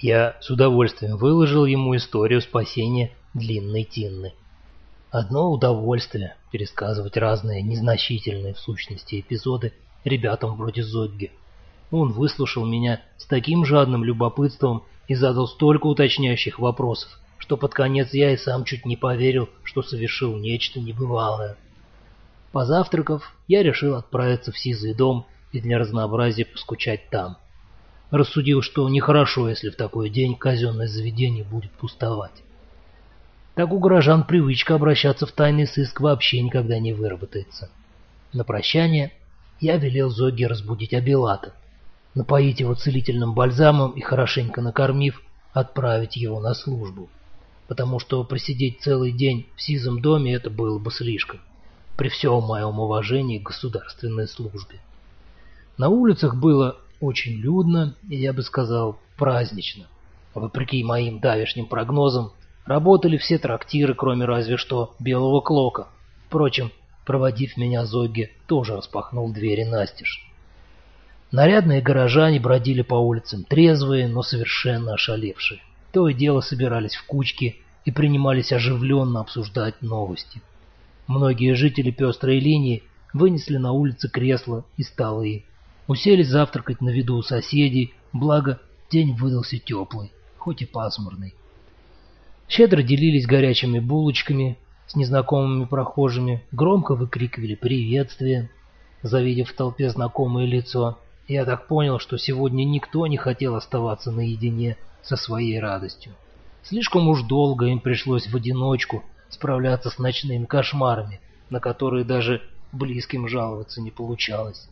Я с удовольствием выложил ему историю спасения длинной Тинны. Одно удовольствие пересказывать разные незначительные в сущности эпизоды ребятам вроде Зогги. Он выслушал меня с таким жадным любопытством и задал столько уточняющих вопросов, что под конец я и сам чуть не поверил, что совершил нечто небывалое. Позавтракав, я решил отправиться в Сизый дом и для разнообразия поскучать там. Рассудил, что нехорошо, если в такой день казенное заведение будет пустовать. Так у горожан привычка обращаться в тайный сыск вообще никогда не выработается. На прощание я велел Зогге разбудить Абилата, напоить его целительным бальзамом и, хорошенько накормив, отправить его на службу. Потому что просидеть целый день в Сизом доме это было бы слишком, при всем моем уважении к государственной службе. На улицах было очень людно и, я бы сказал, празднично. Вопреки моим давешним прогнозам, работали все трактиры, кроме разве что Белого Клока. Впрочем, проводив меня Зогге, тоже распахнул двери настежь. Нарядные горожане бродили по улицам трезвые, но совершенно ошалевшие. То и дело собирались в кучки и принимались оживленно обсуждать новости. Многие жители пестрой линии вынесли на улицы кресла и столы, уселись завтракать на виду у соседей, благо день выдался теплый, хоть и пасмурный. Щедро делились горячими булочками с незнакомыми прохожими, громко выкрикивали приветствия, завидев в толпе знакомое лицо. Я так понял, что сегодня никто не хотел оставаться наедине со своей радостью. Слишком уж долго им пришлось в одиночку справляться с ночными кошмарами, на которые даже близким жаловаться не получалось.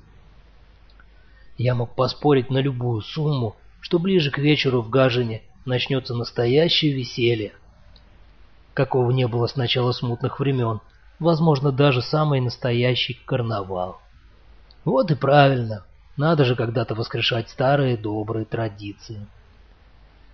Я мог поспорить на любую сумму, что ближе к вечеру в Гажине начнется настоящее веселье, какого не было с начала смутных времен, возможно, даже самый настоящий карнавал. Вот и правильно, надо же когда-то воскрешать старые добрые традиции.